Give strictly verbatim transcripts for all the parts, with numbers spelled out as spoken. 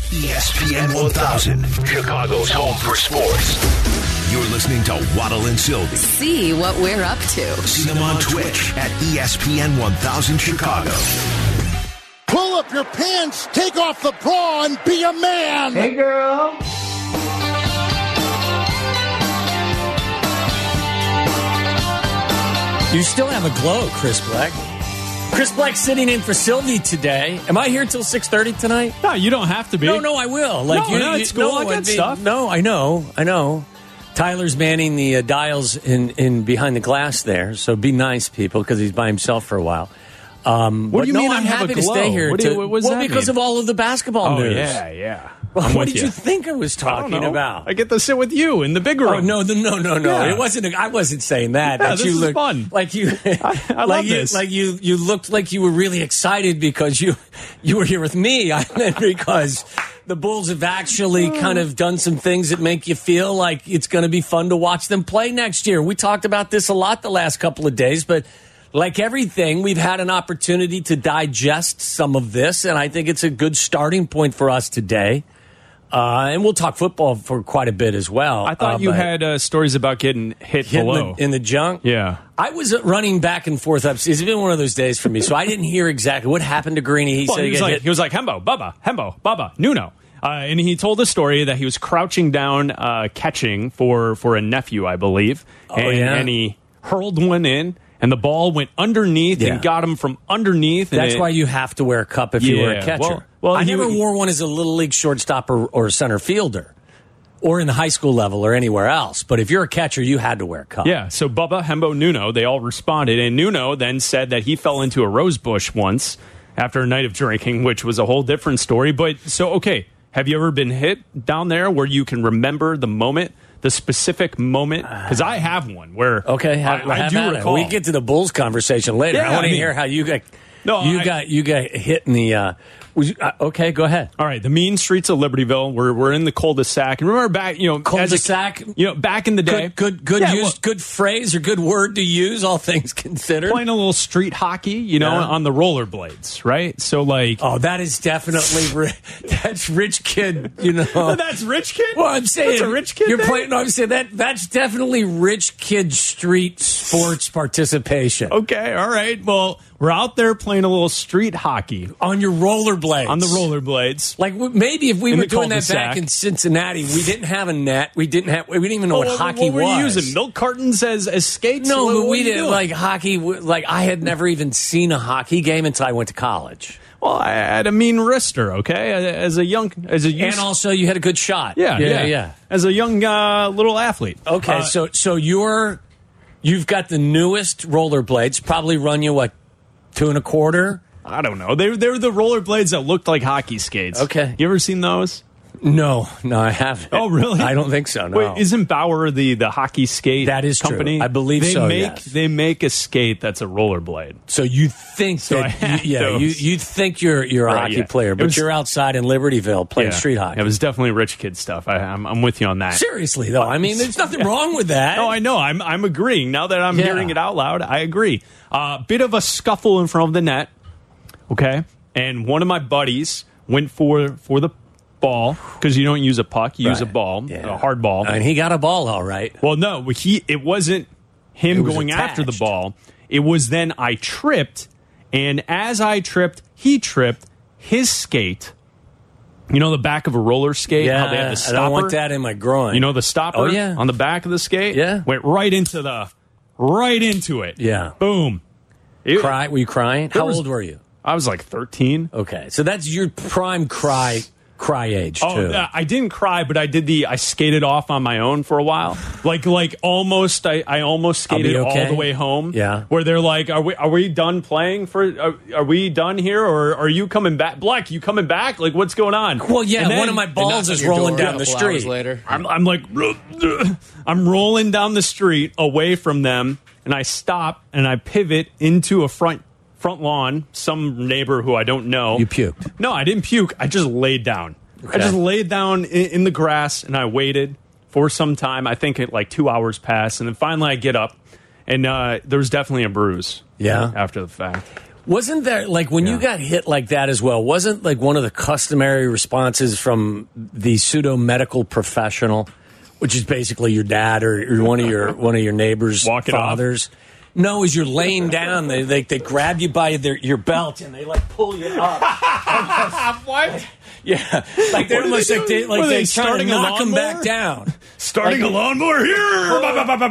E S P N one thousand, Chicago's home for sports. You're listening to Waddle and Sylvie. See what we're up to. See them on Twitch at E S P N one thousand Chicago. Pull up your pants, take off the bra, and be a man. Hey, girl. You still have a glow, Chris Black. Chris Black sitting in for Sylvie today. Am I here till six thirty tonight? No, you don't have to be. No, no, I will. Like no, you, no, you, it's cool. No, I got I mean, stuff. No, I know, I know. Tyler's manning the uh, dials in, in behind the glass there, so be nice, people, because he's by himself for a while. Um, what do you no, mean? I'm I have happy a to glow? stay here. What, do you, to, what was well, that because mean? of all of the basketball oh, news. yeah, yeah. Well, what did you. you think I was talking I about? I get to sit with you in the big room. Oh no, no, no, no, no! Yeah. It wasn't. A, I wasn't saying that. Yeah, that this you is looked, fun. Like you, I, I like love you, this. like you, you looked like you were really excited because you, you were here with me. I meant because the Bulls have actually kind of done some things that make you feel like it's going to be fun to watch them play next year. We talked about this a lot the last couple of days, but. Like everything, we've had an opportunity to digest some of this, and I think it's a good starting point for us today. Uh, and we'll talk football for quite a bit as well. I thought uh, you had uh, stories about getting hit, hit below. in the, in the junk. Yeah. I was running back and forth up. It's been one of those days for me, so I didn't hear exactly what happened to Greeny. He well, said he, he, was got like, hit. he was like, Hembo, Bubba, Hembo, Bubba, Nuno. Uh, and he told a story that he was crouching down uh, catching for, for a nephew, I believe. Oh, and, yeah? and he hurled one in. And the ball went underneath Yeah. and got him from underneath. That's it, why you have to wear a cup if you were a Yeah, catcher. well- well, I he- never wore one as a little league shortstop or, or center fielder, or in the high school level or anywhere else. But if you're a catcher, you had to wear a cup. Yeah, so Bubba, Hembo, Nuno, they all responded. And Nuno then said that he fell into a rose bush once after a night of drinking, which was a whole different story. But so, okay, have you ever been hit down there where you can remember the moment? The specific moment, because I have one where Okay, have, I, I have do at it. recall. We get to the Bulls conversation later. Yeah, I want I to mean- hear how you got No, you I- got you got hit in the. Uh, was you, uh, okay, go ahead. All right, the mean streets of Libertyville. We're we're in the cul-de-sac, and remember back, you know, as a- Cul-de-sac? you know, back in the day, Good, good, good Yeah, use, well, good phrase or good word to use. All things considered. playing a little street hockey, you know, Yeah. on the rollerblades, right? So like, Oh, that is definitely ri- that's rich kid. You know, that's rich kid. Well, I'm saying that's a rich kid. You're thing? playing. No, I'm saying that that's definitely rich kid street sports participation Okay, all right. Well, we're out there playing a little street hockey on your rollerblades. on the rollerblades. Like w- maybe if we In were the doing that cul-de-sac. back in Cincinnati, we didn't have a net. We didn't have. We didn't even know Oh, what, what, hockey what were was. you using? Milk cartons as as skates? No, What- but what we were you didn't doing? like hockey. w- Like I had never even seen a hockey game until I went to college. Well, I had a mean wrister. Okay, as a young, as a And also, you had a good shot. yeah, yeah, yeah, yeah. As a young uh, little athlete. Okay, Uh, so so you're you've got the newest rollerblades. Probably run you what two and a quarter. I don't know. They they were the rollerblades that looked like hockey skates. Okay. You ever seen those? No, no, I haven't. Oh, really? I don't think so. No. Wait, isn't Bauer the, the hockey skate That is true. company? I believe they so, Make, yes. They make a skate that's a rollerblade. So you think So I that had you, yeah, those. you you think you're you're a Right, hockey yeah. player, It but was- you're outside in Libertyville playing Yeah. street hockey. It was definitely rich kid stuff. I, I'm, I'm with you on that. Seriously though, I mean, there's nothing wrong with that. No, I know. I'm I'm agreeing. Now that I'm Yeah. hearing it out loud, I agree. A uh, bit of a scuffle in front of the net. Okay, and one of my buddies went for for the ball because you don't use a puck, you use a Right. ball, Yeah. a hard ball. and he got a ball all right. Well, no, he it wasn't him It was going after the attached. ball. It was then I tripped, and as I tripped, he tripped. His skate, you know, the back of a roller skate, Yeah, how they have the I stopper. don't want that in my groin. You know, the stopper Oh, yeah. on the back of the skate. Yeah. went right into the right into it. Yeah. boom. It- Cry? Were you crying? There How was- old were you? I was like thirteen. Okay, so that's your prime cry cry age Oh, too. uh, I didn't cry, but I did the. I skated off on my own for a while, like like almost. I, I almost I'll be skated okay. all the way home. Yeah. where they're like, "Are we are we done playing for? Are, are we done here, or are you coming back? Black, you coming back? Like, what's going on?" Well, yeah, And then- one of my balls is rolling down the street. Later. I'm, I'm like, I'm rolling down the street away from them, and I stop and I pivot into a front front lawn. Some neighbor who I don't know. You puked. No, I didn't puke. I just laid down. I Okay. just laid down in, in the grass and I waited for some time. I think it like two hours passed, and then finally I get up, and uh, there was definitely a bruise. Yeah. after the fact. Wasn't there, like, when Yeah. you got hit like that as well, wasn't, like, one of the customary responses from the pseudo-medical professional, which is basically your dad or, or one of your one of your neighbors' Walk it fathers? No, as you're laying down, they, they they grab you by their, your belt and they, like, pull you up. What? Yeah. Like, they're What are almost they like they, doing? like What are they they, trying to starting a knock them lawnmower? back down. Starting Like- a lawnmower here.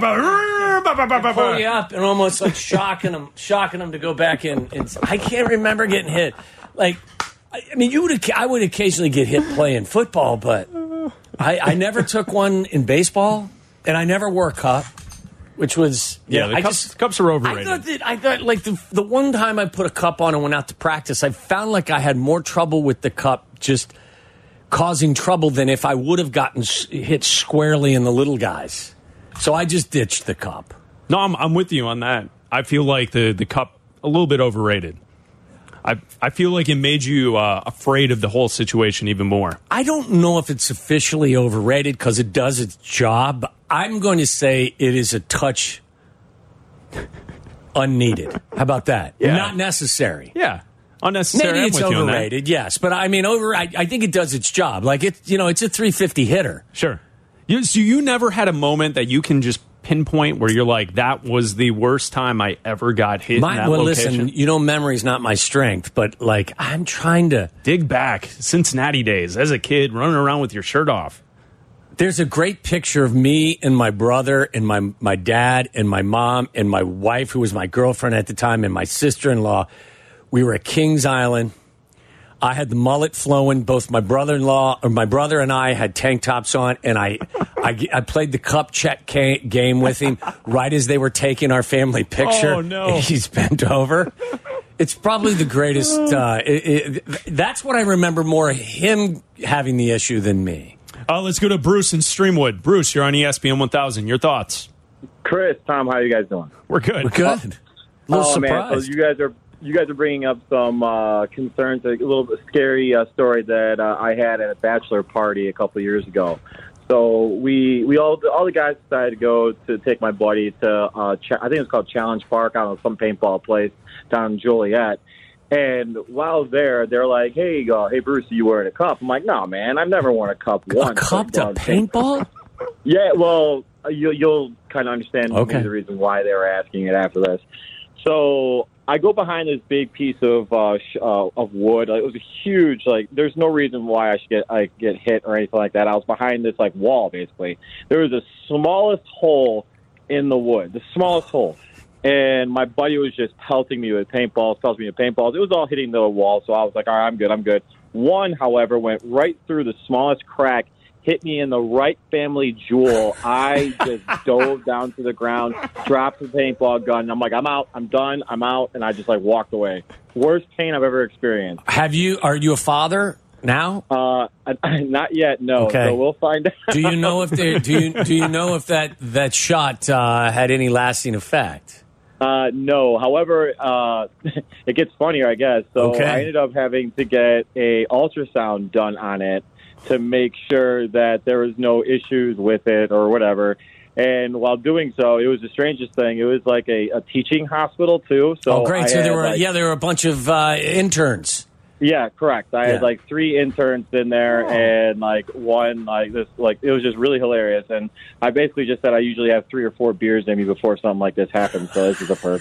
Pull you up and almost like shocking them, shocking them to go back in. And I can't remember getting hit. Like, I I mean, you would. I would occasionally get hit playing football, but I, I never took one in baseball, and I never wore a cup, which was Yeah, know, the I cups, just- cups are I overrated. thought that I thought like the the one time I put a cup on and went out to practice, I found like I had more trouble with the cup just causing trouble than if I would have gotten s- hit squarely in the little guys. So I just ditched the cup. No, I'm, I'm with you on that. I feel like the, the cup a little bit overrated. I I feel like it made you uh, afraid of the whole situation even more. I don't know if it's officially overrated because it does its job. I'm going to say it is a touch unneeded. How about that? Yeah. Not necessary. Yeah, unnecessary. Maybe I'm it's with you on that. overrated, yes. But I mean, over. I, I think it does its job. Like it's you know, it's a three fifty hitter. Sure. You, so you never had a moment that you can just pinpoint where you're like, that was the worst time I ever got hit My, in that well, location? listen, you know, memory's not my strength, but like I'm trying to. Dig back, Cincinnati days, as a kid, running around with your shirt off. There's a great picture of me and my brother and my my dad and my mom and my wife, who was my girlfriend at the time, and my sister-in-law. We were at Kings Island. I had the mullet flowing. Both my brother-in-law or my brother and I had tank tops on, and I, I, I played the cup check ca- game with him right as they were taking our family picture. Oh, no. And he's bent over. It's probably the greatest. Uh, it, it, that's what I remember more, him having the issue than me. Uh, let's go to Bruce in Streamwood. Bruce, you're on E S P N one thousand. Your thoughts? Chris, Tom, how you guys doing? We're good. We're good. A little oh surprised. man, so you guys are you guys are bringing up some uh, concerns, a little bit scary uh, story that uh, I had at a bachelor party a couple of years ago. So we we all all the guys decided to go to take my buddy to uh, Ch- I think it's called Challenge Park. I don't know, some paintball place down in Joliet. And while there, they're like, "Hey, uh, hey, Bruce, are you wearing a cup?" I'm like, "No, man, I've never worn a cup A once." cup to Like, paintball? Yeah, well, you, you'll kind of understand Okay. maybe the reason why they were asking it after this. So I go behind this big piece of uh, sh- uh, of wood. Like, it was a huge. Like, there's no reason why I should get I get hit or anything like that. I was behind this like wall, basically. There was the smallest hole in the wood, the smallest hole. And my buddy was just pelting me with paintballs, pelting me with paintballs. It was all hitting the wall, so I was like, all right, I'm good, I'm good. One, however, went right through the smallest crack, hit me in the right family jewel. I just dove down to the ground, dropped the paintball gun. And I'm like, I'm out, I'm done, I'm out. And I just, like, walked away. Worst pain I've ever experienced. Have you? Are you a father now? Uh, not yet, no. Okay. So we'll find out. Do you know if they, do you do you know if that that shot uh, had any lasting effect? Uh, no. However, uh, it gets funnier, I guess. So Okay. I ended up having to get a ultrasound done on it to make sure that there was no issues with it or whatever. And while doing so, it was the strangest thing. It was like a, a teaching hospital too. So oh, great! I So there had, were like, yeah, there were a bunch of uh, interns. yeah, correct. I Yeah. had like three interns in there, and like one like this, like it was just really hilarious. And I basically just said I usually have three or four beers in me before something like this happens. So this is a perk.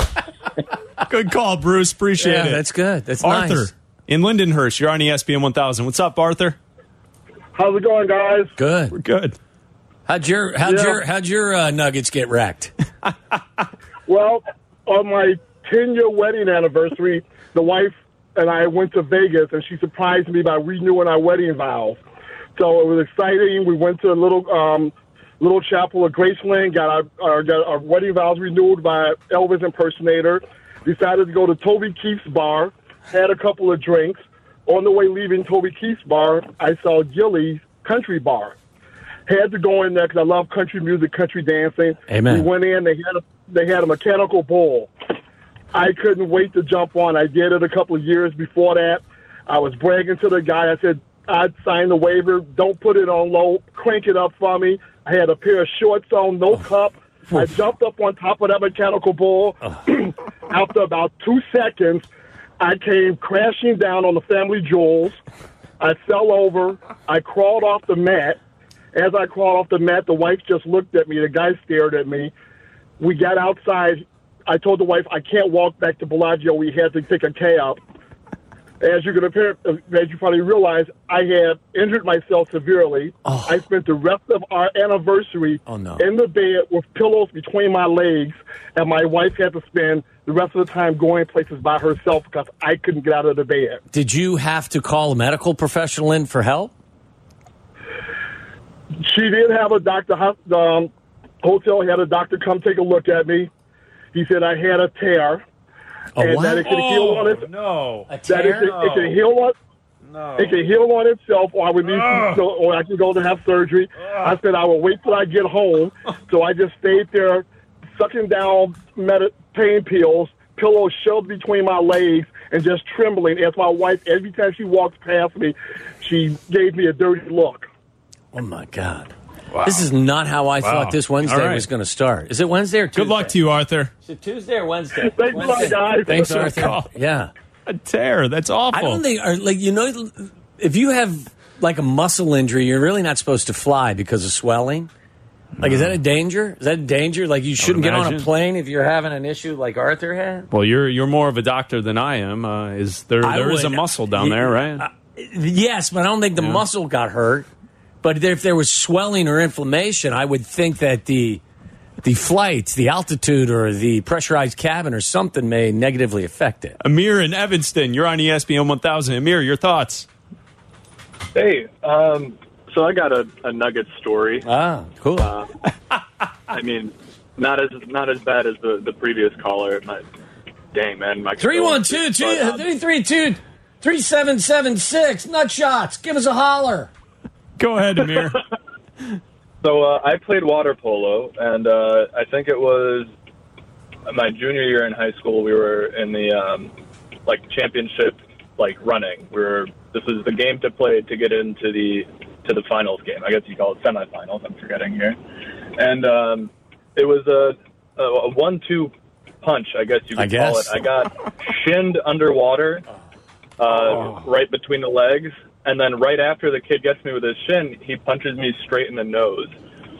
Good call, Bruce. Appreciate Yeah, it. that's good. That's Arthur nice. in Lindenhurst. You're on E S P N one thousand. What's up, Arthur? How's it going, guys? Good. We're good. How'd your how'd Yeah. your how'd your uh, Nuggets get wrecked? Well, on my ten-year wedding anniversary, the wife and I went to Vegas, and she surprised me by renewing our wedding vows. So it was exciting. We went to a little um, little chapel of Graceland, got our, our, got our wedding vows renewed by Elvis impersonator, decided to go to Toby Keith's bar, had a couple of drinks. On the way leaving Toby Keith's bar, I saw Gilly's Country Bar. Had to go in there because I love country music, country dancing. Amen. We went in. They had a they had a mechanical bull. I couldn't wait to jump on. I did it a couple of years before that. I was bragging to the guy. I said, I'd sign the waiver. Don't put it on low. Crank it up for me. I had a pair of shorts on, no cup. I jumped up on top of that mechanical bull. After about two seconds, I came crashing down on the family jewels. I fell over. I crawled off the mat. As I crawled off the mat, the wife just looked at me. The guy stared at me. We got outside. I told the wife, I can't walk back to Bellagio. We had to take a cab. As you can appear, as you probably realize, I had injured myself severely. Oh. I spent the rest of our anniversary oh, no. in the bed with pillows between my legs, and my wife had to spend the rest of the time going places by herself because I couldn't get out of the bed. Did you have to call a medical professional in for help? She did have a doctor. Um, hotel had a doctor come take a look at me. He said I had a tear. A and what? that it could Oh, heal on its no. A that it tear? could, it could heal on No. it could heal on itself, or I would need to, so, or I could go to have surgery. I said I would wait till I get home, so I just stayed there, sucking down med- pain pills, pillows shoved between my legs, and just trembling as my wife, every time she walked past me, she gave me a dirty look. Oh, my God. Wow. This is not how I Wow. thought this Wednesday right. was going to start. Is it Wednesday or Tuesday? Good luck to you, Arthur. Is it Tuesday or Wednesday? Thanks a lot, guys. Thanks, Good Arthur. call. Yeah. A tear. That's awful. I don't think, or like, you know, if you have like a muscle injury, you're really not supposed to fly because of swelling. Like, is that a danger? Is that a danger? Like, you shouldn't get on a imagine. plane if you're having an issue like Arthur had? Well, you're you're more of a doctor than I am. Uh, is there I there is a would- muscle down there, right? Uh, yes, but I don't think the Yeah. muscle got hurt. But if there was swelling or inflammation, I would think that the the flights, the altitude, or the pressurized cabin or something may negatively affect it. Amir in Evanston, you're on E S P N one thousand. Amir, your thoughts? Hey, um, so I got a, a Nugget story. Ah, cool. Uh, I mean, not as not as bad as the, the previous caller. My, dang, man. My three one two two three three two three seven seven six. Nut shots. Give us a holler. Go ahead, Amir. So uh, I played water polo, and uh, I think it was my junior year in high school. We were in the um, like championship, like running. We were this was the game to play to get into the to the finals game. I guess you call it semifinals. I'm forgetting here, and um, it was a, a one-two punch. I guess you could I guess. call it. I got shinned underwater, uh, Oh. right between the legs. And then right after the kid gets me with his shin, he punches me straight in the nose.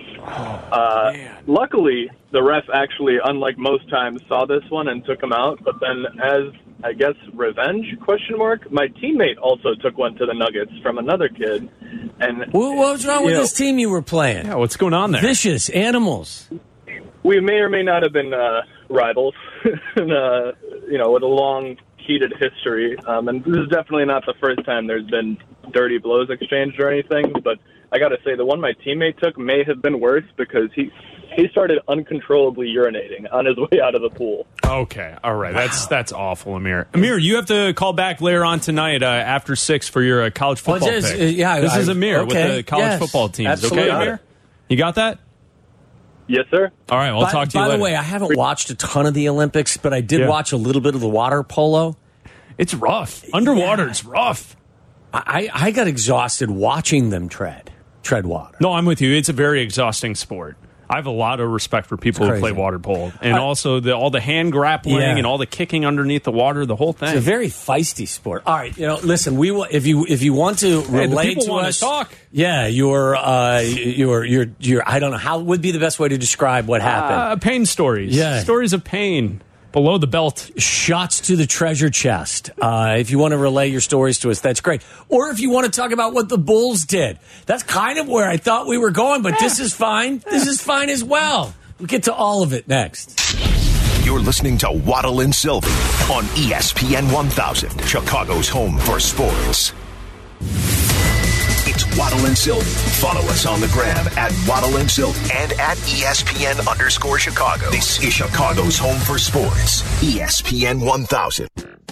Uh, luckily, the ref actually, unlike most times, saw this one and took him out. But then as, I guess, revenge, question mark, my teammate also took one to the Nuggets from another kid. And What was wrong with you know, this team you were playing? Yeah, what's going on there? Vicious animals. we may or may not have been uh, rivals, and, uh, you know, with a long, heated history. Um, and this is definitely not the first time there's been dirty blows exchanged or anything, but I got to say the one my teammate took may have been worse because he he started uncontrollably urinating on his way out of the pool. Okay, all right. That's that's awful, Amir. Amir, you have to call back later on tonight uh, after six for your uh, college Well, football just, pick. uh, yeah, this I- is Amir okay, with the college yes, football teams. absolutely. Okay, Amir, you got that? Yes, sir. All right, we'll by talk to you by later. the way, I haven't watched a ton of the Olympics, but I did Yeah. watch a little bit of the water polo. It's rough. Underwater, Yeah. it's rough. I, I got exhausted watching them tread tread water. No, I'm with you. It's a very exhausting sport. I have a lot of respect for people It's who play crazy. water polo, and I- also the, all the hand grappling Yeah. and all the kicking underneath the water, the whole thing. It's a very feisty sport. All right, you know, listen, we will if you if you want to Hey, the relate people to wanna us. talk. Yeah, your uh, your your your I don't know how would be the best way to describe what happened. Uh, pain stories. Yeah. Stories of pain below the belt. Shots to the treasure chest. Uh, if you want to relay your stories to us, that's great. Or if you want to talk about what the Bulls did, that's kind of where I thought we were going. But this is fine. This is fine as well. We'll get to all of it next. You're listening to Waddle and Sylvie on E S P N one thousand, Chicago's home for sports. It's Waddle and Sylvie. Follow us on the gram at Waddle and Sylvie and at E S P N underscore Chicago. This is Chicago's home for sports. E S P N one thousand.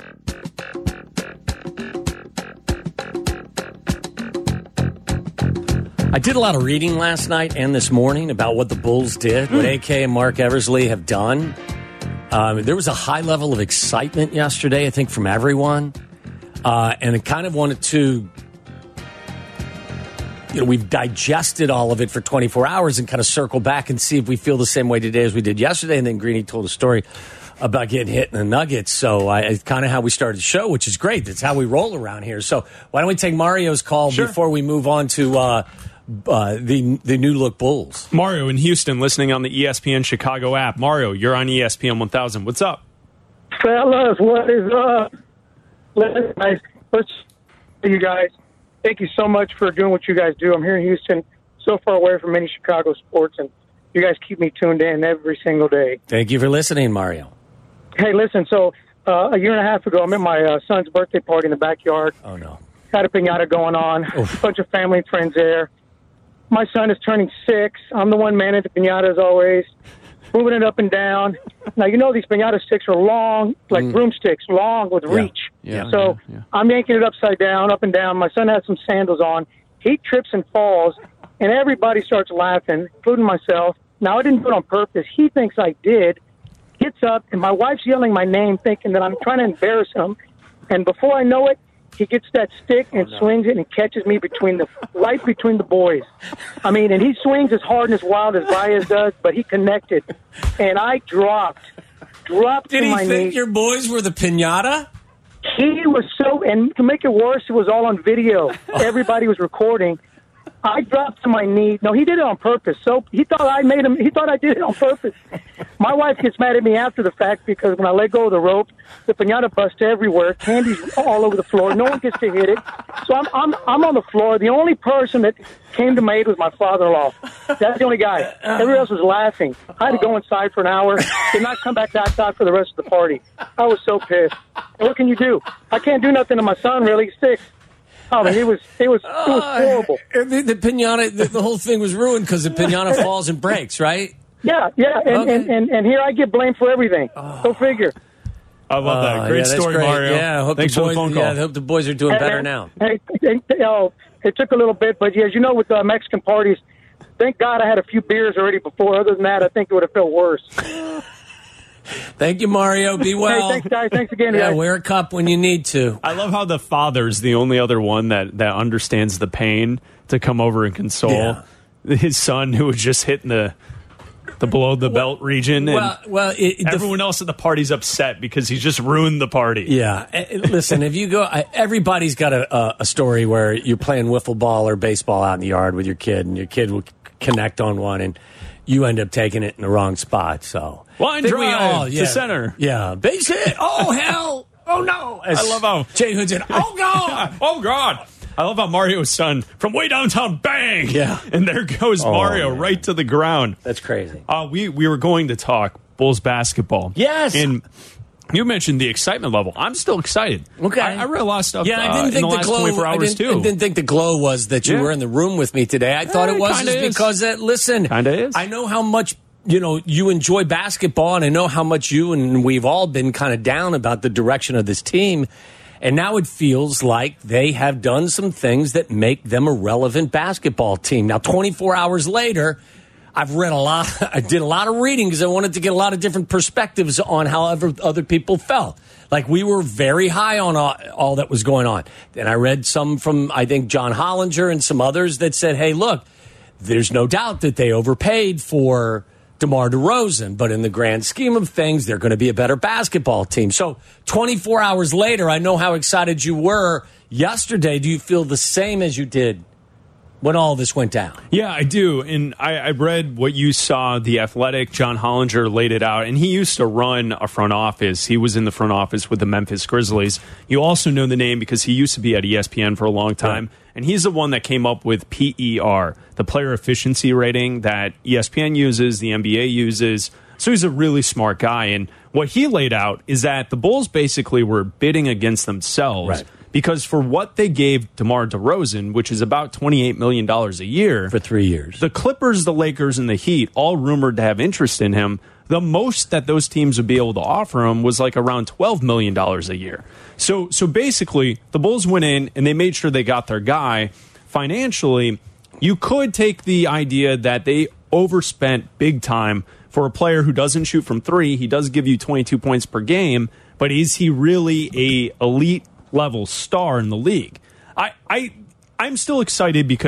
I did a lot of reading last night and this morning about what the Bulls did, what A K and Mark Eversley have done. Um, there was a high level of excitement yesterday, I think, from everyone. Uh, and I kind of wanted to you know, we've digested all of it for twenty-four hours and kind of circle back and see if we feel the same way today as we did yesterday. And then Greeny told a story about getting hit in the Nuggets. So I, it's kind of how we started the show, which is great. That's how we roll around here. So why don't we take Mario's call sure. before we move on to uh, uh, the the new look Bulls? Mario in Houston, listening on the E S P N Chicago app. Mario, you're on E S P N one thousand. What's up? Fellas, what is up? Listen, guys, let's you guys. Thank you so much for doing what you guys do. I'm here in Houston, so far away from any Chicago sports, and you guys keep me tuned in every single day. Thank you for listening, Mario. Hey, listen, so uh, a year and a half ago, I'm at my uh, son's birthday party in the backyard. Oh, no. Had a piñata going on, Oof. a bunch of family and friends there. My son is turning six. I'm the one man at the piñata, as always, moving it up and down. Now, you know these piñata sticks are long, like mm. broomsticks, long with yeah. reach. Yeah, so yeah, yeah. I'm yanking it upside down, up and down. My son has some sandals on. He trips and falls, and everybody starts laughing, including myself. Now, I didn't do it on purpose. He thinks I did. Gets up, and my wife's yelling my name, thinking that I'm trying to embarrass him. And before I know it, he gets that stick and oh, no. swings it and catches me between the right between the boys. I mean, and he swings as hard and as wild as Baez does, but he connected, and I dropped, dropped Did to my he knees. think your boys were the piñata? He was so, and to make it worse, it was all on video. Everybody was recording. I dropped to my knee. No, he did it on purpose. So he thought I made him. He thought I did it on purpose. My wife gets mad at me after the fact because when I let go of the rope, the piñata busts everywhere. Candy's all over the floor. No one gets to hit it. So I'm I'm I'm on the floor. The only person that came to my aid was my father-in-law. That's the only guy. Everybody else was laughing. I had to go inside for an hour. Did not come back outside for the rest of the party. I was so pissed. And what can you do? I can't do nothing to my son. Really, he's six. Oh, man, it was it was it was horrible. Uh, the, the piñata, the, the whole thing was ruined because the piñata falls and breaks, right? Yeah, yeah, and, okay. and, and, and here I get blamed for everything. Oh. Go figure. I love that. Uh, Great yeah, story, great. Mario. Yeah, I hope Thanks the boys, for the phone call. Yeah, I hope the boys are doing hey, better hey, now. Hey, hey, you know, it took a little bit, but as you know, with uh, Mexican parties, thank God I had a few beers already before. Other than that, I think it would have felt worse. Thank you, Mario. Be well. Hey, thanks, guys. Thanks again, yeah, guys. wear a cup when you need to. I love how the father's the only other one that, that understands the pain to come over and console yeah. his son who was just hitting the the below the belt region. And well, well, it, it, everyone else at the party's upset because he's just ruined the party. Yeah. Listen, if you go, I, everybody's got a, a story where you're playing wiffle ball or baseball out in the yard with your kid, and your kid will connect on one, and you end up taking it in the wrong spot. So line drive all, yeah, to center. Yeah, base hit. Oh hell! Oh no! As I love how Jay Hood said, "Oh god! Oh god!" I love how Mario's son from way downtown, bang! Yeah, and there goes oh, Mario man. right to the ground. That's crazy. Uh, we we were going to talk Bulls basketball. Yes, and you mentioned the excitement level. I'm still excited. Okay, I, I read a lot of stuff. Yeah, I didn't uh, think in the, the last glow. twenty-four hours I didn't, too. I didn't think the glow was that you yeah. were in the room with me today. I thought eh, it was just is. because that. Listen, kind of is. I know how much. You know, you enjoy basketball, and I know how much you and we've all been kind of down about the direction of this team. And now it feels like they have done some things that make them a relevant basketball team. Now, twenty-four hours later, I've read a lot. I did a lot of reading because I wanted to get a lot of different perspectives on how other people felt. Like, we were very high on all, all that was going on. Then I read some from, I think, John Hollinger and some others that said, hey, look, there's no doubt that they overpaid for DeMar DeRozan, but in the grand scheme of things, they're going to be a better basketball team. So twenty-four hours later, I know how excited you were yesterday. Do you feel the same as you did when all this went down? Yeah, I do. And I, I read what you saw, The Athletic. John Hollinger laid it out, and he used to run a front office. He was in the front office with the Memphis Grizzlies. You also know the name because he used to be at E S P N for a long time. Yeah. And he's the one that came up with P E R, the player efficiency rating that E S P N uses, the N B A uses. So he's a really smart guy. And what he laid out is that the Bulls basically were bidding against themselves. Right. Because for what they gave DeMar DeRozan, which is about twenty-eight million dollars a year. For three years. The Clippers, the Lakers, and the Heat, all rumored to have interest in him. The most that those teams would be able to offer him was like around twelve million dollars a year. So, so basically, the Bulls went in and they made sure they got their guy. Financially, you could take the idea that they overspent big time for a player who doesn't shoot from three. He does give you twenty-two points per game, but is he really a elite level star in the league? I, I, I'm still excited because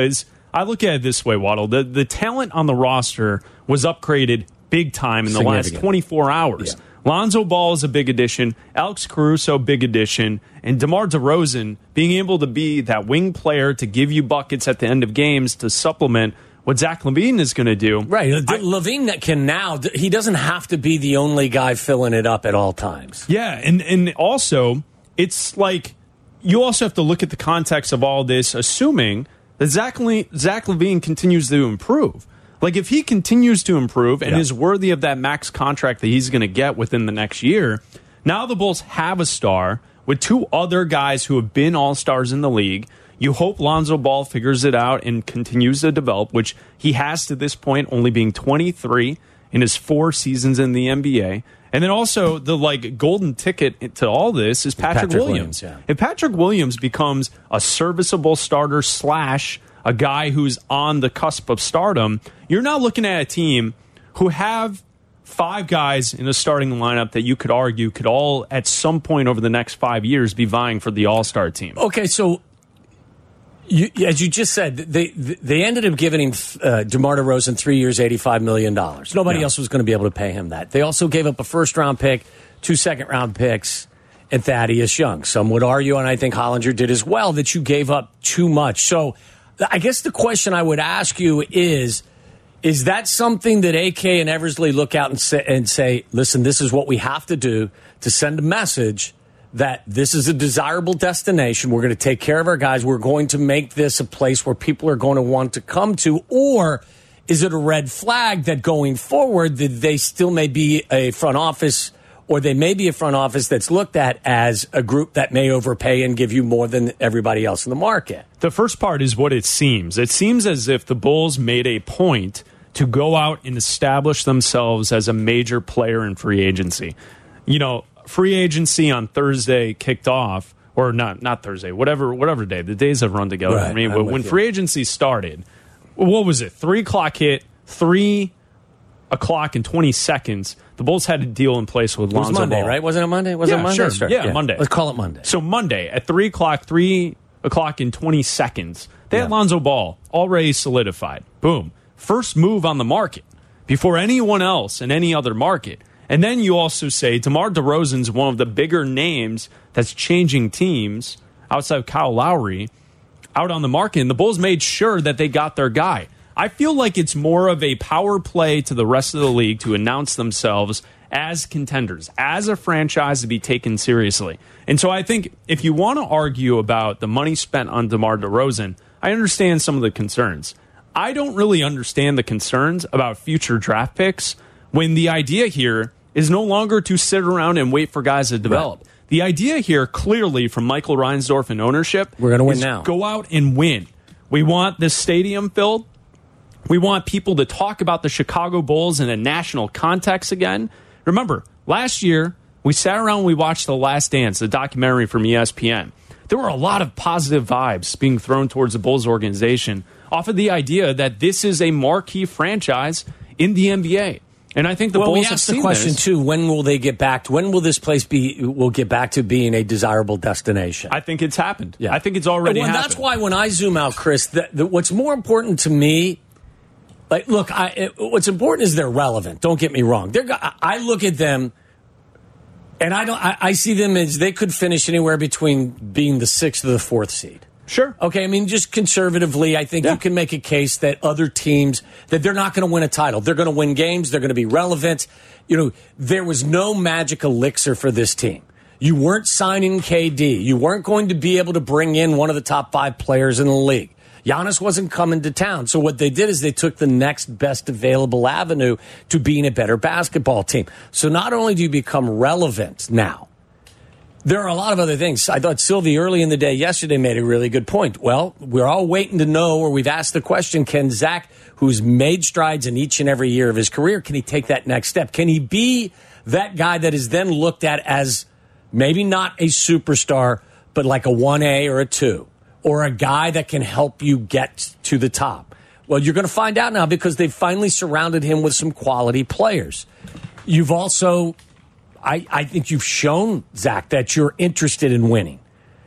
I look at it this way, Waddle. The, the talent on the roster was upgraded big time in the last twenty-four hours. Yeah. Lonzo Ball is a big addition. Alex Caruso, big addition. And DeMar DeRozan being able to be that wing player to give you buckets at the end of games to supplement what Zach LaVine is going to do. Right. I, LaVine can now, he doesn't have to be the only guy filling it up at all times. Yeah. And, and also, it's like you also have to look at the context of all this, assuming that Zach, Le- Zach LaVine continues to improve. Like, if he continues to improve and yeah. is worthy of that max contract that he's going to get within the next year, now the Bulls have a star with two other guys who have been all-stars in the league. You hope Lonzo Ball figures it out and continues to develop, which he has to this point, only being twenty-three in his four seasons in the N B A. And then also the like golden ticket to all this is Patrick, Patrick Williams. Williams yeah. If Patrick Williams becomes a serviceable starter slash a guy who's on the cusp of stardom, you're now looking at a team who have five guys in the starting lineup that you could argue could all, at some point over the next five years, be vying for the All-Star team. Okay, so you, as you just said, they they ended up giving him uh, DeMar DeRozan three years, eighty-five million dollars. Nobody yeah. else was going to be able to pay him that. They also gave up a first-round pick, two second-round picks, and Thaddeus Young. Some would argue, and I think Hollinger did as well, that you gave up too much. So I guess the question I would ask you is, is that something that A K and Eversley look out and say, and say, listen, this is what we have to do to send a message that this is a desirable destination. We're going to take care of our guys. We're going to make this a place where people are going to want to come to. Or is it a red flag that going forward that they still may be a front office, or they may be a front office that's looked at as a group that may overpay and give you more than everybody else in the market? The first part is what it seems. It seems as if the Bulls made a point to go out and establish themselves as a major player in free agency. You know, free agency on Thursday kicked off, or not not Thursday, whatever whatever day. The days have run together right, for me. I'm But when you. free agency started, what was it? Three o'clock hit, three o'clock and twenty seconds. The Bulls had a deal in place with Lonzo Ball. It was Monday, Ball. right? Wasn't it Monday? Was yeah, it Monday? Sure. Yeah, yeah, Monday. Let's call it Monday. So Monday at three o'clock, three o'clock and twenty seconds, they yeah. had Lonzo Ball already solidified. Boom. First move on the market before anyone else in any other market. And then you also say DeMar DeRozan's one of the bigger names that's changing teams outside of Kyle Lowry out on the market. And the Bulls made sure that they got their guy. I feel like it's more of a power play to the rest of the league to announce themselves as contenders, as a franchise to be taken seriously. And so I think if you want to argue about the money spent on DeMar DeRozan, I understand some of the concerns. I don't really understand the concerns about future draft picks when the idea here is no longer to sit around and wait for guys to develop. Right. The idea here, clearly, from Michael Reinsdorf and ownership, we're going to win is now. Go out and win. We want this stadium filled. We want people to talk about the Chicago Bulls in a national context again. Remember, last year, we sat around and we watched The Last Dance, the documentary from E S P N. There were a lot of positive vibes being thrown towards the Bulls organization off of the idea that this is a marquee franchise in the N B A. And I think the well, Bulls we have asked seen the question, this. too, when will they get back to, when will this place be, will get back to being a desirable destination? I think it's happened. Yeah. I think it's already well, happened. That's why when I zoom out, Chris, the, the, what's more important to me, like, look, I, it, what's important is they're relevant. Don't get me wrong. They're, I look at them, and I don't. I, I see them as they could finish anywhere between being the sixth or the fourth seed. Sure. Okay, I mean, just conservatively, I think yeah. you can make a case that other teams, that they're not going to win a title. They're going to win games. They're going to be relevant. You know, there was no magic elixir for this team. You weren't signing K D. You weren't going to be able to bring in one of the top five players in the league. Giannis wasn't coming to town. So what they did is they took the next best available avenue to being a better basketball team. So not only do you become relevant now, there are a lot of other things. I thought Sylvie early in the day yesterday made a really good point. Well, we're all waiting to know, or we've asked the question, can Zach, who's made strides in each and every year of his career, can he take that next step? Can he be that guy that is then looked at as maybe not a superstar, but like a one A or a two? Or a guy that can help you get to the top? Well, you're going to find out now because they've finally surrounded him with some quality players. You've also, I, I think you've shown, Zach, that you're interested in winning.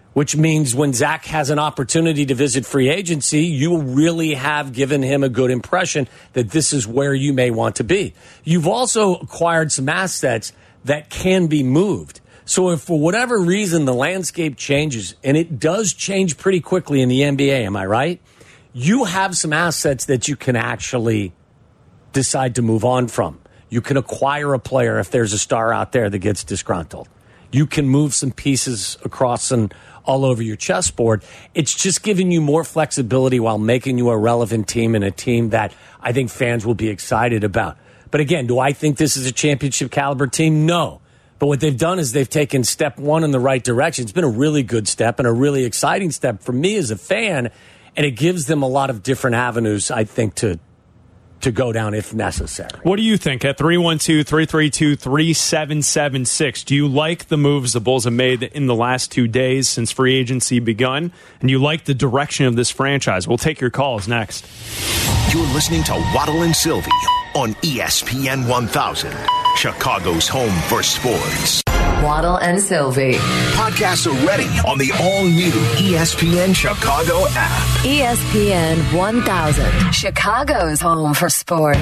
which means when Zach has an opportunity to visit free agency, you really have given him a good impression that this is where you may want to be. You've also acquired some assets that can be moved. So if for whatever reason the landscape changes, and it does change pretty quickly in the N B A, am I right? You have some assets that you can actually decide to move on from. You can acquire a player if there's a star out there that gets disgruntled. You can move some pieces across and all over your chessboard. It's just giving you more flexibility while making you a relevant team and a team that I think fans will be excited about. But again, do I think this is a championship caliber team? No. But what they've done is they've taken step one in the right direction. It's been a really good step and a really exciting step for me as a fan, and it gives them a lot of different avenues, I think, to to go down if necessary. What do you think at three one two, three three two, three seven seven six? Do you like the moves the Bulls have made in the last two days since free agency begun? And do you like the direction of this franchise? We'll take your calls next. You're listening to Waddle and Sylvie on E S P N one thousand, Chicago's home for sports. Waddle and Sylvie. Podcasts are ready on the all-new E S P N Chicago app. E S P N one thousand, Chicago's home for sports.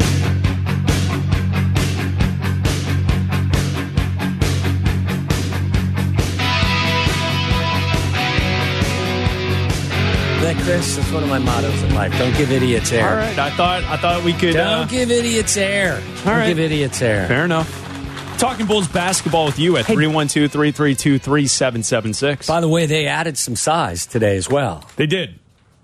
That, Chris, that's one of my mottos in life. Don't give idiots air. All right, I thought I thought we could. Don't uh, give idiots air. Don't right. give idiots air. Fair enough. Talking Bulls basketball with you at three one two, three three two, three seven seven six. By the way, they added some size today as well. They did.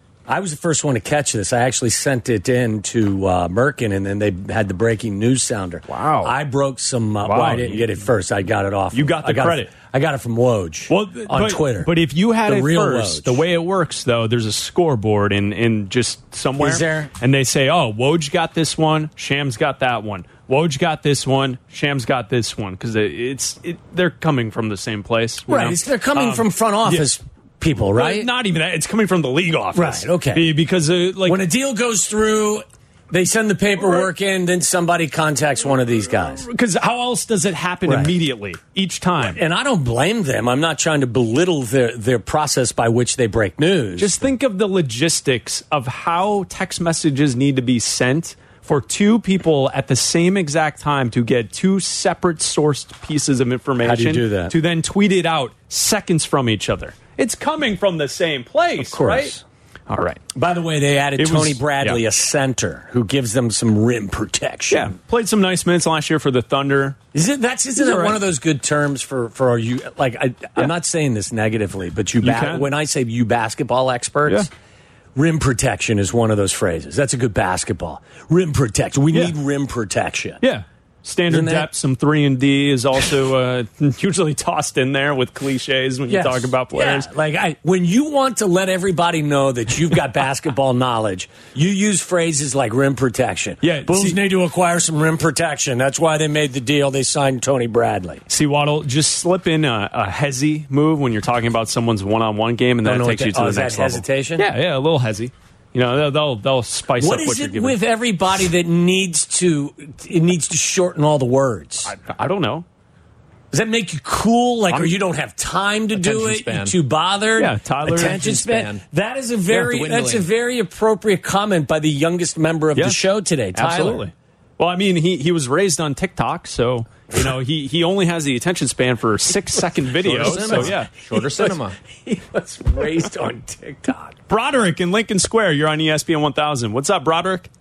I was the first one to catch this. I actually sent it in to uh, Merkin, and then they had the breaking news sounder. Wow. I broke some. Uh, Wow. Well, I didn't get it first. I got it off. You got the I got credit. It, I got it from Woj Well, on but, Twitter. But if you had The it real first, Woj. the way it works, though, there's a scoreboard in, in just somewhere. Is there? And they say, oh, Woj got this one, Shams got that one. Woj got this one, Shams got this one. Because it, it's it, they're coming from the same place. you right. know? It's, they're coming Um, from front office yeah. people, right? Well, not even that. It's coming from the league office. Right, okay. Be- Because, uh, like, when a deal goes through, they send the paperwork in, then somebody contacts one of these guys. because how else does it happen Right. immediately each time? And I don't blame them. I'm not trying to belittle their, their process by which they break news. Just think of the logistics of how text messages need to be sent for two people at the same exact time to get two separate sourced pieces of information. How do you do that? To then tweet it out seconds from each other. It's coming from the same place, Of course. right? All right. By the way, they added It Tony was- Bradley, yeah. a center, who gives them some rim protection. Yeah, played some nice minutes last year for the Thunder. Is it that's isn't He's it all right. one of those good terms for for you? Like I, I'm not saying this negatively, but you, You ba- can. when I say you basketball experts, Yeah. rim protection is one of those phrases. That's a good basketball rim protection. We Yeah. need rim protection. Yeah. Standard Isn't that- depth, some three and D is also uh, usually tossed in there with cliches when Yes. you talk about players. Yeah. Like I, when you want to let everybody know that you've got basketball knowledge, you use phrases like rim protection. Yeah, Bulls see- need to acquire some rim protection. That's why they made the deal. They signed Tony Bradley. See, Waddle, just slip in a, a hezzy move when you're talking about someone's one-on-one game, and Don't then know it takes what you that- to oh, the is that next level. hesitation? Yeah, yeah, a little hezzy. You know, they'll they'll, they'll spice What up what is you're it giving. with everybody that needs to it needs to shorten all the words? I, I don't know. Does that make you cool? Like, I'm- or you don't have time to do Attention it? span. You're too bothered? Yeah, Tyler- Attention Attention span. span. That is a very Yeah, that's a dwindling. very appropriate comment by the youngest member of Yeah. the show today, Tyler. Absolutely. Well, I mean, he, he was raised on TikTok, so you know he, he only has the attention span for six second videos. Shorter So cinema. yeah, Shorter cinema. He was raised on TikTok. Broderick in Lincoln Square, you're on E S P N one thousand. What's up, Broderick?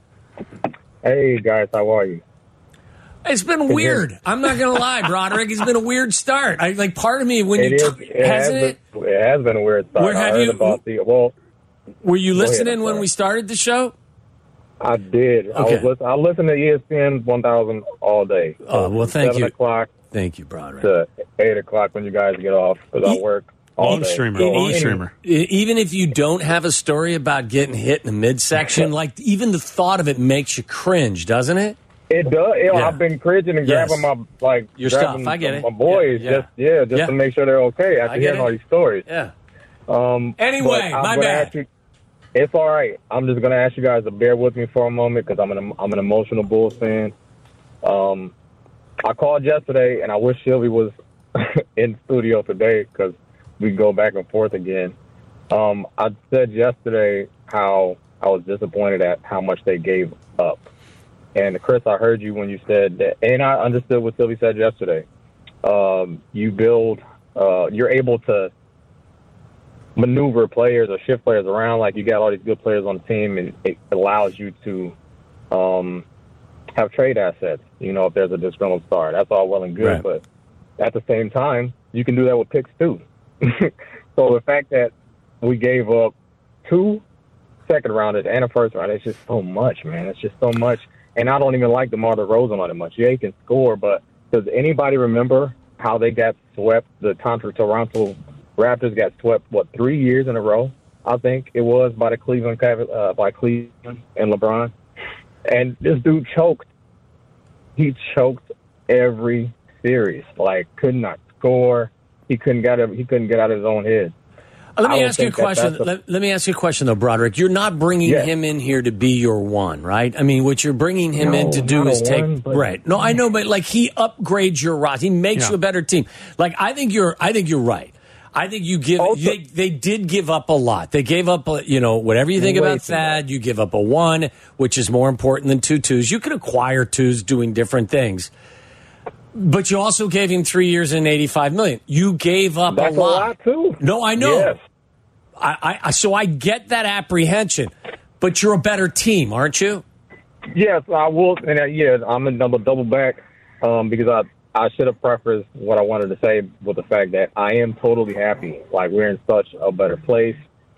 Hey guys, how are you? It's been weird. I'm not gonna lie, Broderick. It's been a weird start. I like part of me when It you is. t- It has, hasn't it? been, it has been a weird start. Where have I heard you- About the, well, Were you Go ahead, listening I'm when sorry. we started the show? I did. I Okay. was. Listen, I listen to E S P N one thousand all day. Oh, well, thank Seven you. o'clock Thank you, Broderick. to eight o'clock when you guys get off because I E- work all Long day. streamer, So, long any- streamer. E- Even if you don't have a story about getting hit in the midsection, like even the thought of it makes you cringe, doesn't it? It does. You know, Yeah. I've been cringing and Yes. grabbing my like Your grabbing stuff. I get it. My boys, Yeah, yeah. just yeah, just Yeah. to make sure they're okay after I get hearing it. all these stories. Yeah. Um, Anyway, but I'm my gonna bad. ask you- it's all right. I'm just gonna ask you guys to bear with me for a moment because I'm an I'm an emotional Bulls fan. Um, I called yesterday and I wish Sylvie was in studio today because we go back and forth again. Um, I said yesterday how I was disappointed at how much they gave up. And Chris, I heard you when you said that, and I understood what Sylvie said yesterday. Um, you build, uh, you're able to maneuver players or shift players around. Like, you got all these good players on the team, and it allows you to um, have trade assets. You know, if there's a disgruntled star, that's all well and good. Right. But at the same time, you can do that with picks too. So the fact that we gave up two second rounders and a first round, it's just so much, man. It's just so much. And I don't even like DeMar DeRozan all that much. Yeah, he can score, but does anybody remember how they got swept? The Toronto Raptors got swept, what, three years in a row, I think it was, by the Cleveland uh, by Cleveland and LeBron. And this dude choked. He choked every series. Like, could not score. He couldn't get he couldn't get out of his own head. Let me ask you a question. A, let, let me ask you a question, though, Broderick. You're not bringing yeah. him in here to be your one, right? I mean, what you're bringing him no, in to do is take one, right. No, I know, but like he upgrades your roster. He makes yeah. you a better team. Like I think you're. I think you're right. I think you give. Also, they, they did give up a lot. They gave up, a, you know, whatever you think about Thad. You give up a one, which is more important than two twos. You could acquire twos doing different things. But you also gave him three years and eighty-five million. You gave up That's a lot. a lot too. No, I know. Yes. I, I so I get that apprehension, but you're a better team, aren't you? Yes, I will. And uh, yeah, I'm gonna double double back um, because I I should have prefaced what I wanted to say with the fact that I am totally happy. Like, we're in such a better place.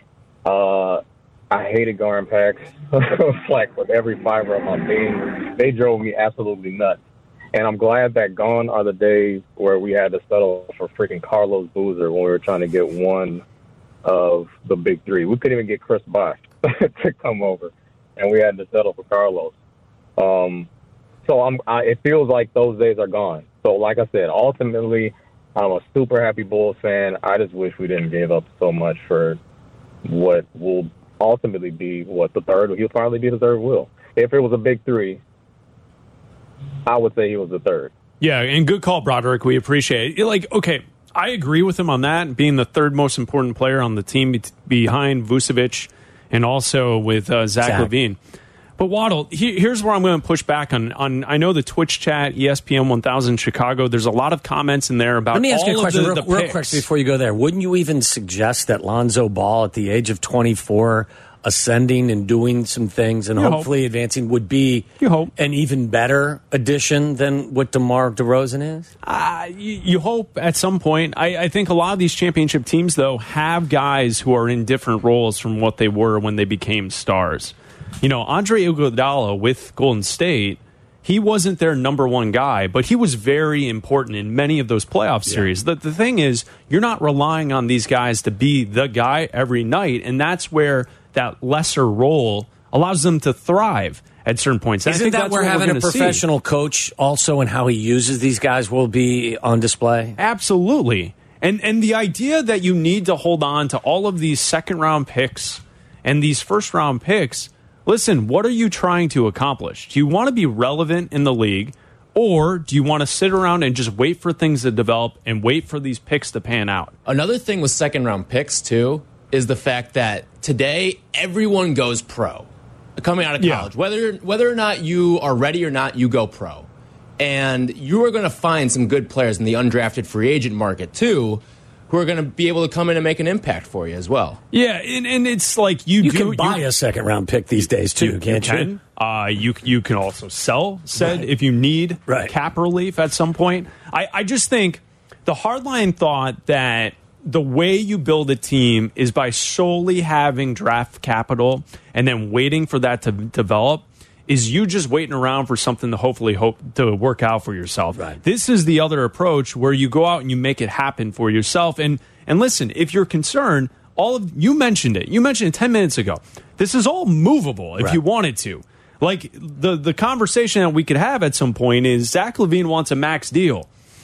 Uh, I hated Garden Packs like with every fiber of my being. They drove me absolutely nuts. And I'm glad that gone are the days where we had to settle for freaking Carlos Boozer when we were trying to get one of the big three. We couldn't even get Chris Bosh to come over, and we had to settle for Carlos. Um, so I'm, I, it feels like those days are gone. So like I said, ultimately, I'm a super happy Bulls fan. I just wish we didn't give up so much for what will ultimately be, what, the third? He'll finally be the third will. If it was a big three, I would say he was the third. Yeah, and good call, Broderick. We appreciate it. Like, okay, I agree with him on that, being the third most important player on the team behind Vucevic and also with uh, Zach, Zach LaVine. But Waddle, he, here's where I'm going to push back on, on. I know the Twitch chat, E S P N one thousand Chicago, there's a lot of comments in there about Let me ask all you a question the, real, the real quick before you go there. Wouldn't you even suggest that Lonzo Ball at the age of twenty-four ascending and doing some things and you hopefully hope. advancing would be you hope. an even better addition than what DeMar DeRozan is? Uh, you, you hope at some point. I, I think a lot of these championship teams, though, have guys who are in different roles from what they were when they became stars. You know, Andre Iguodala with Golden State, he wasn't their number one guy, but he was very important in many of those playoff series. Yeah. The, the thing is, you're not relying on these guys to be the guy every night, and that's where that lesser role allows them to thrive at certain points. Isn't I think that that's where having we're a professional see. coach also and how he uses these guys will be on display? Absolutely. And and the idea that you need to hold on to all of these second-round picks and these first-round picks, listen, what are you trying to accomplish? Do you want to be relevant in the league, or do you want to sit around and just wait for things to develop and wait for these picks to pan out? Another thing with second-round picks, too, is the fact that today everyone goes pro coming out of college. Yeah. Whether whether or not you are ready or not, you go pro. And you are going to find some good players in the undrafted free agent market, too, who are going to be able to come in and make an impact for you as well. Yeah, and, and it's like you, you do, can buy you, a second-round pick these days, too, you, can't you? Can. you? Uh, you you can also sell said right. if you need right. cap relief at some point. I, I just think the hardline thought that the way you build a team is by solely having draft capital and then waiting for that to develop is you just waiting around for something to hopefully hope to work out for yourself. Right. This is the other approach where you go out and you make it happen for yourself. And and listen, if you're concerned, all of you mentioned it. You mentioned it ten minutes ago. This is all movable if right. you wanted to. Like the the conversation that we could have at some point is Zach LaVine wants a max deal.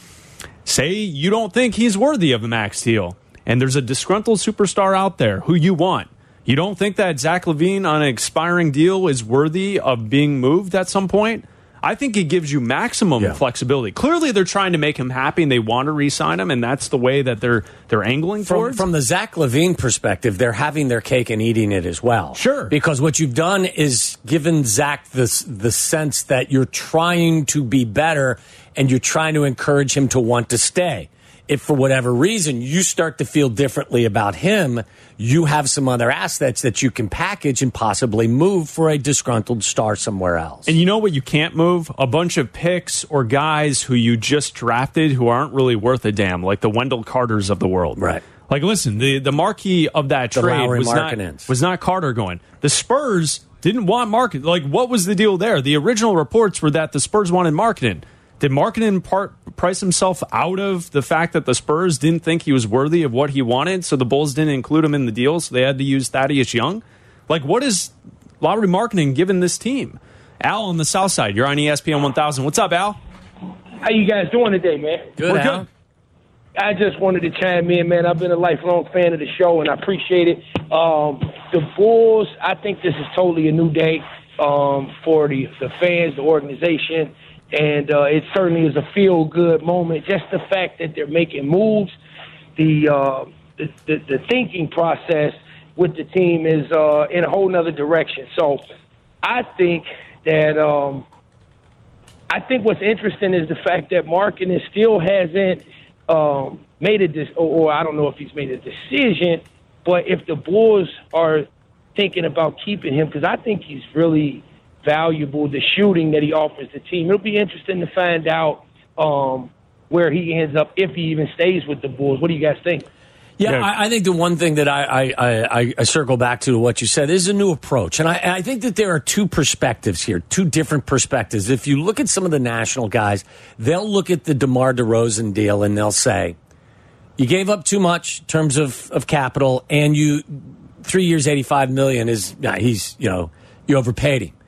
Say you don't think he's worthy of a max deal, and there's a disgruntled superstar out there who you want. You don't think that Zach LaVine on an expiring deal is worthy of being moved at some point? I think it gives you maximum Yeah. flexibility. Clearly, they're trying to make him happy and they want to re-sign him, and that's the way that they're they're angling From, towards. from the Zach Levine perspective, they're having their cake and eating it as well. Sure. Because what you've done is given Zach this, the sense that you're trying to be better and you're trying to encourage him to want to stay. If for whatever reason you start to feel differently about him, you have some other assets that you can package and possibly move for a disgruntled star somewhere else. And you know what you can't move? A bunch of picks or guys who you just drafted who aren't really worth a damn, like the Wendell Carters of the world. Right. Like, listen, the, the marquee of that The trade Lowry was not, Markkanens. was not Carter going. The Spurs didn't want Markkanen. Like, what was the deal there? The original reports were that the Spurs wanted Markkanen. Did Markkanen part, price himself out of the fact that the Spurs didn't think he was worthy of what he wanted, so the Bulls didn't include him in the deal, so they had to use Thaddeus Young? Like, what is Lowry Markkanen given this team? Al on the South Side, you're on E S P N one thousand. What's up, Al? How you guys doing today, man? Good, We're Al. good. I just wanted to chime in, man. I've been a lifelong fan of the show, and I appreciate it. Um, the Bulls, I think this is totally a new day um, for the, the fans, the organization, and uh, it certainly is a feel-good moment. Just the fact that they're making moves, the, uh, the, the, the thinking process with the team is uh, in a whole nother direction. So I think that um, I think what's interesting is the fact that Markkanen still hasn't um, made a dis- or, or I don't know if he's made a decision, but if the Bulls are thinking about keeping him, because I think he's really valuable, the shooting that he offers the team. It'll be interesting to find out um, where he ends up, if he even stays with the Bulls. What do you guys think? Yeah, Yeah. I, I think the one thing that I, I, I, I circle back to what you said is a new approach. And I, I think that there are two perspectives here, two different perspectives. If you look at some of the national guys, they'll look at the DeMar DeRozan deal and they'll say, you gave up too much in terms of, of capital, and you three years, eighty-five million dollars is, nah, he's, you know, you overpaid him.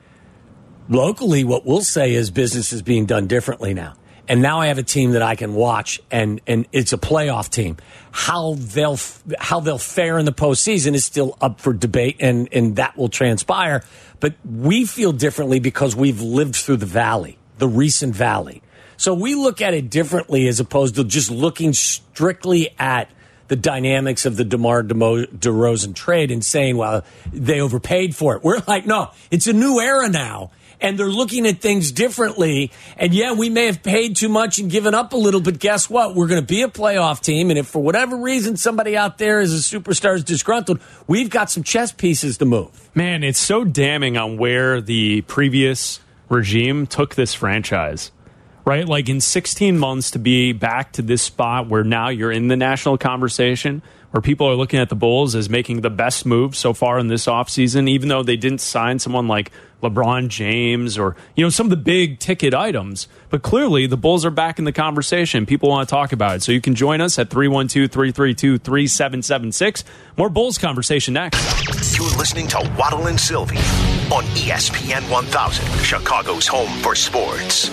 Locally, what we'll say is business is being done differently now. And now I have a team that I can watch, and, and it's a playoff team. How they'll how they'll fare in the postseason is still up for debate, and, and that will transpire. But we feel differently because we've lived through the valley, the recent valley. So we look at it differently as opposed to just looking strictly at the dynamics of the DeMar DeMo- DeRozan trade and saying, well, they overpaid for it. We're like, no, it's a new era now. And they're looking at things differently. And yeah, we may have paid too much and given up a little, but guess what? We're going to be a playoff team. And if for whatever reason somebody out there is a superstar is disgruntled, we've got some chess pieces to move. Man, it's so damning on where the previous regime took this franchise, right? Like in sixteen months to be back to this spot where now you're in the national conversation, where people are looking at the Bulls as making the best move so far in this offseason, even though they didn't sign someone like LeBron James or, you know, some of the big ticket items. But clearly the Bulls are back in the conversation. People want to talk about it. So you can join us at three one two, three three two, three seven seven six. More Bulls conversation next. You're listening to Waddle and Sylvie on E S P N one thousand, Chicago's home for sports.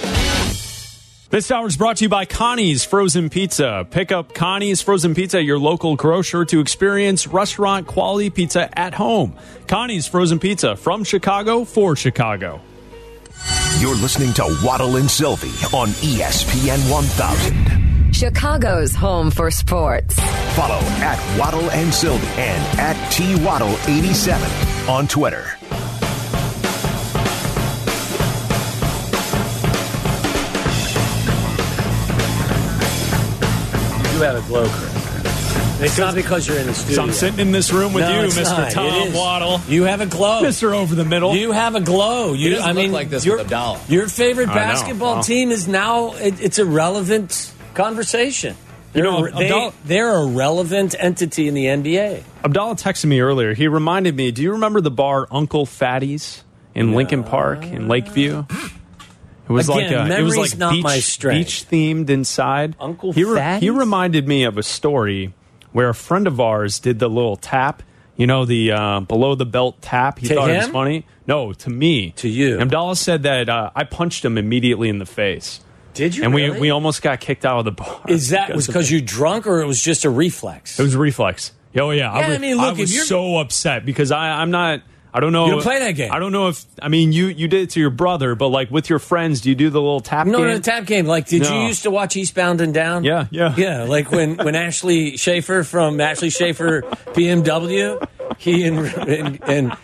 This hour is brought to you by Connie's Frozen Pizza. Pick up Connie's Frozen Pizza at your local grocer to experience restaurant quality pizza at home. Connie's Frozen Pizza from Chicago for Chicago. You're listening to Waddle and Sylvie on E S P N one thousand. Chicago's home for sports. Follow at Waddle and Sylvie and at T Waddle eighty-seven on Twitter. You have a glow, Chris. It's not because you're in the studio. So I'm sitting in this room with No, you, it's Mister not. It Tom is. Waddle. You have a glow. Mister Over the Middle. You have a glow. You, doesn't I look mean, like this your, with Abdallah. Your favorite I know. basketball Wow. team is now, it, it's a relevant conversation. They're, You know, a- they, Abdallah- they're a relevant entity in the N B A. Abdallah texted me earlier. He reminded me, do you remember the bar Uncle Fatty's in Lincoln Park in Lakeview? It was Again, like a, it was memory's like not beach, my strength. beach themed inside. Uncle he, re- Fatty's? he reminded me of a story where a friend of ours did the little tap, you know, the uh, below the belt tap. He To thought it was him? funny. No, to me. To you. Abdallah said that uh, I punched him immediately in the face. Did you And really? we, we almost got kicked out of the bar. Is that was of because it. you drunk or it was just a reflex? It was a reflex. Oh, yeah. Yeah, I was, I mean, look, if was you're- so upset because I, I'm not... I don't know. You don't play that game. I don't know if, I mean, you, you did it to your brother, but like with your friends, do you do the little tap no, game? No, the tap game. Like, did No. you used to watch Eastbound and Down? Yeah, yeah. Yeah, like when, when Ashley Schaefer from Ashley Schaefer B M W, he and, and, and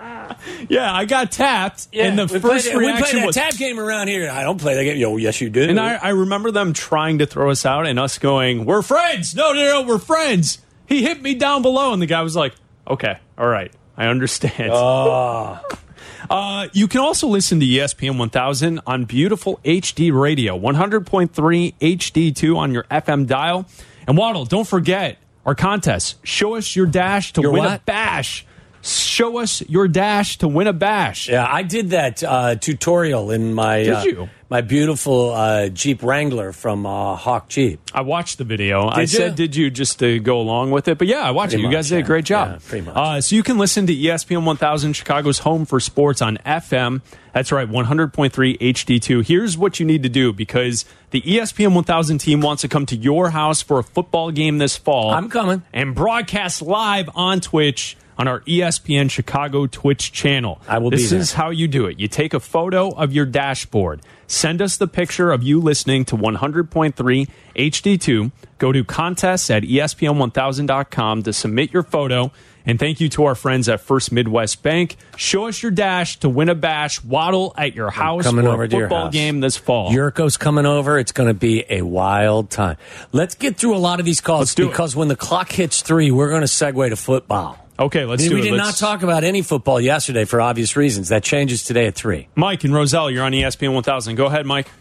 yeah, I got tapped, yeah, and the we first played, reaction we played that was tap game around here. I don't play that game. Yo, yes, you do. And I, I remember them trying to throw us out and us going, we're friends. No, no, no, we're friends. He hit me down below. And the guy was like, okay, all right, I understand. Oh. Uh, you can also listen to E S P N one thousand on beautiful H D radio, one hundred point three H D two on your F M dial. And Waddle, don't forget our contest. Show us your dash to Your win what? a bash. Show us your dash to win a bash. Yeah, I did that uh, tutorial in my Did uh, you? my beautiful uh, Jeep Wrangler from uh, Hawk Jeep. I watched the video. Did I you? said, did you, just to go along with it? But yeah, I watched Pretty it. You much, guys did a yeah. great job. Yeah, pretty much. Uh, so you can listen to E S P N one thousand, Chicago's home for sports on F M. That's right, one hundred point three H D two. Here's what you need to do, because the E S P N one thousand team wants to come to your house for a football game this fall. I'm coming. And broadcast live on Twitch on our E S P N Chicago Twitch channel. I will this be there. This is how you do it. You take a photo of your dashboard. Send us the picture of you listening to one hundred point three H D two. Go to contests at E S P N one thousand dot com to submit your photo. And thank you to our friends at First Midwest Bank. Show us your dash to win a bash. Waddle at your house coming for over a to your football house. game this fall. Yurko's coming over. It's going to be a wild time. Let's get through a lot of these calls Let's do it. because when the clock hits three, we're going to segue to football. Okay, let's we do we it. did Let's- not talk about any football yesterday for obvious reasons. That changes today at three. Mike and Roselle, you're on E S P N one thousand. Go ahead, Mike.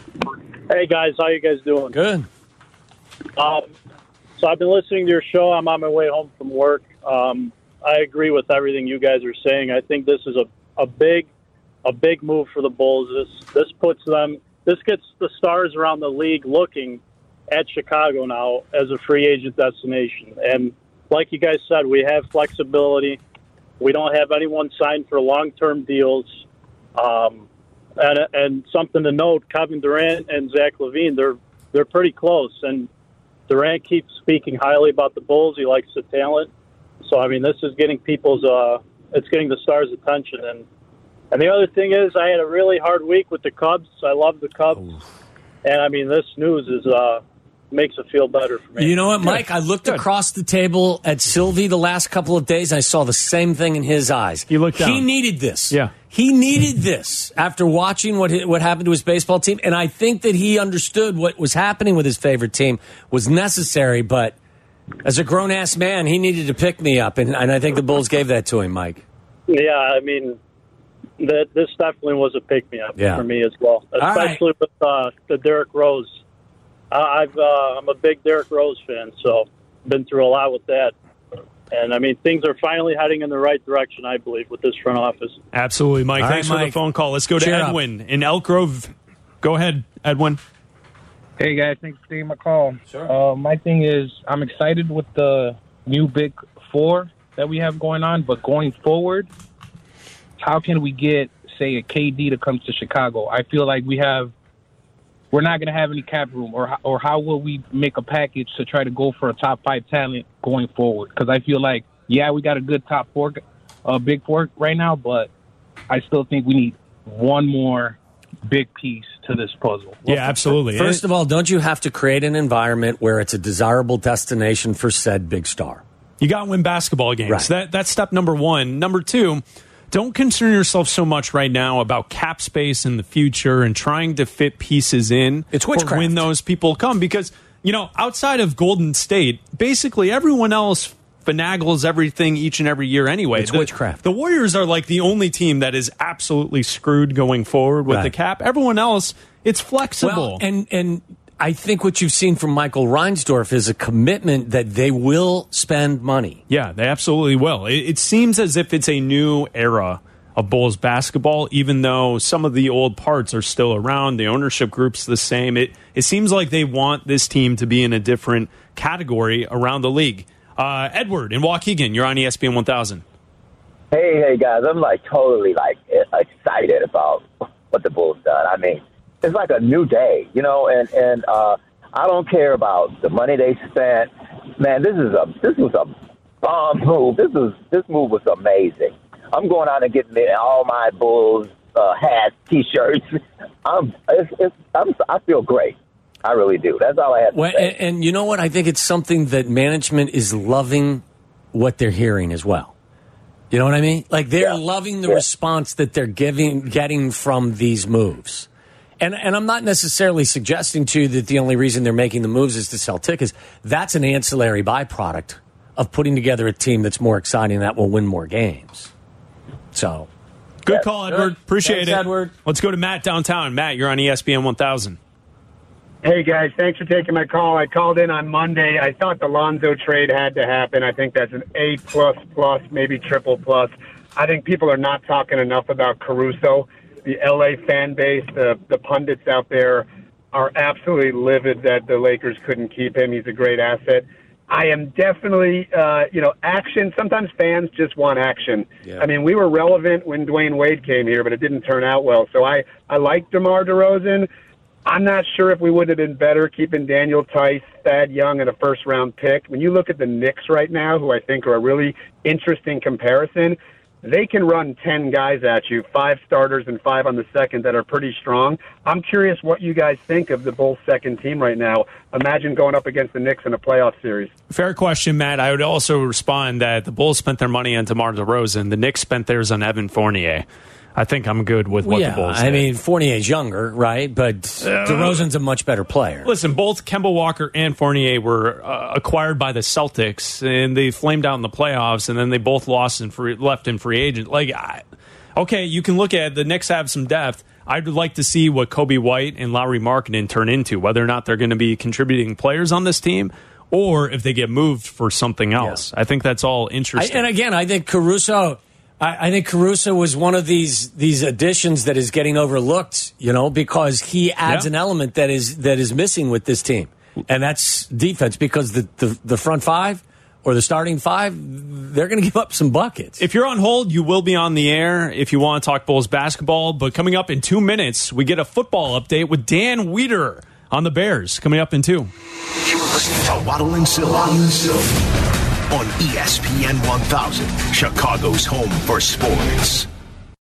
Hey guys, how you guys doing? Good. Um, so I've been listening to your show. I'm on my way home from work. Um, I agree with everything you guys are saying. I think this is a, a big a big move for the Bulls. This this puts them. This gets the stars around the league looking at Chicago now as a free agent destination. And like you guys said, we have flexibility. We don't have anyone signed for long-term deals. Um, and, and something to note, Kevin Durant and Zach LaVine, they're they're pretty close. And Durant keeps speaking highly about the Bulls. He likes the talent. So, I mean, this is getting people's uh, – it's getting the stars' attention. And and the other thing is I had a really hard week with the Cubs. I love the Cubs. Ooh. And, I mean, this news is uh, makes it feel better for me. You know what, Mike? I looked Good. across the table at Sylvie the last couple of days, and I saw the same thing in his eyes. He looked down. He needed this. Yeah. He needed this after watching what what happened to his baseball team, and I think that he understood what was happening with his favorite team was necessary, but as a grown-ass man, he needed to pick me up, and, and I think the Bulls gave that to him, Mike. Yeah, I mean, that this definitely was a pick-me-up yeah. for me as well, especially right. with uh, the Derrick Rose. Uh, I've, uh, I'm a big Derrick Rose fan, so been through a lot with that. And, I mean, things are finally heading in the right direction, I believe, with this front office. Absolutely, Mike. All Thanks right, for Mike. the phone call. Let's go to Cheer Edwin up. in Elk Grove. Go ahead, Edwin. Hey, guys. Thanks for taking my call. Sure. Uh, my thing is I'm excited with the new Big Four that we have going on, but going forward, how can we get, say, a K D to come to Chicago? I feel like we have – we're not going to have any cap room, or or how will we make a package to try to go for a top five talent going forward? Because I feel like, yeah, we got a good top four, uh, big four right now, but I still think we need one more big piece to this puzzle. Yeah, absolutely. First of all, don't you have to create an environment where it's a desirable destination for said big star? You got to win basketball games. Right. That That's step number one. Number two, don't concern yourself so much right now about cap space in the future and trying to fit pieces in It's for witchcraft. when those people come. Because, you know, outside of Golden State, basically everyone else finagles everything each and every year anyway. It's the, witchcraft. The Warriors are like the only team that is absolutely screwed going forward with Right. the cap. Everyone else, it's flexible. Well, and and I think what you've seen from Michael Reinsdorf is a commitment that they will spend money. Yeah, they absolutely will. It, it seems as if it's a new era of Bulls basketball, even though some of the old parts are still around. The ownership group's the same. It it seems like they want this team to be in a different category around the league. Uh, Edward in Waukegan, you're on E S P N one thousand. Hey, hey, guys, I'm like totally like excited about what the Bulls done. I mean, it's like a new day, you know, and, and uh, I don't care about the money they spent. Man, this is a this was a bomb move. This was this move was amazing. I'm going out and getting me all my Bulls uh, hats, T-shirts. I'm, it's, it's, I'm, I feel great. I really do. That's all I have to well, say. And, and you know what? I think it's something that management is loving what they're hearing as well. You know what I mean? Like they're yeah. loving the yeah. response that they're giving, getting from these moves. And and I'm not necessarily suggesting to you that the only reason they're making the moves is to sell tickets. That's an ancillary byproduct of putting together a team that's more exciting that will win more games. So, good call, Edward. Good. Appreciate Thanks, it. Edward. Let's go to Matt downtown. Matt, you're on E S P N one thousand. Hey, guys. Thanks for taking my call. I called in on Monday. I thought the Lonzo trade had to happen. I think that's an A plus plus, maybe triple plus. I think people are not talking enough about Caruso. The L A fan base, the, the pundits out there are absolutely livid that the Lakers couldn't keep him. He's a great asset. I am definitely, uh, you know, action. Sometimes fans just want action. Yeah. I mean, we were relevant when Dwayne Wade came here, but it didn't turn out well. So I, I like DeMar DeRozan. I'm not sure if we would have been better keeping Daniel Tice, Thad Young, and a first-round pick. When you look at the Knicks right now, who I think are a really interesting comparison, they can run ten guys at you, five starters and five on the second that are pretty strong. I'm curious what you guys think of the Bulls' second team right now. Imagine going up against the Knicks in a playoff series. Fair question, Matt. I would also respond that the Bulls spent their money on DeMar DeRozan. The Knicks spent theirs on Evan Fournier. I think I'm good with what yeah, the Bulls did. I mean, Fournier's younger, right? But uh, DeRozan's a much better player. Listen, both Kemba Walker and Fournier were uh, acquired by the Celtics, and they flamed out in the playoffs, and then they both lost and free, left in free agent. Like, I, okay, you can look at the Knicks have some depth. I'd like to see what Kobe White and Lauri Markkanen turn into, whether or not they're going to be contributing players on this team, or if they get moved for something else. Yeah. I think that's all interesting. I, and again, I think Caruso... I think Caruso was one of these these additions that is getting overlooked, you know, because he adds yeah. an element that is that is missing with this team, and that's defense. Because the the, the front five or the starting five, they're going to give up some buckets. If you're on hold, you will be on the air if you want to talk Bulls basketball. But coming up in two minutes, we get a football update with Dan Wiederer on the Bears. Coming up in two. You're listening to Waddle and Silk on E S P N one thousand, Chicago's home for sports.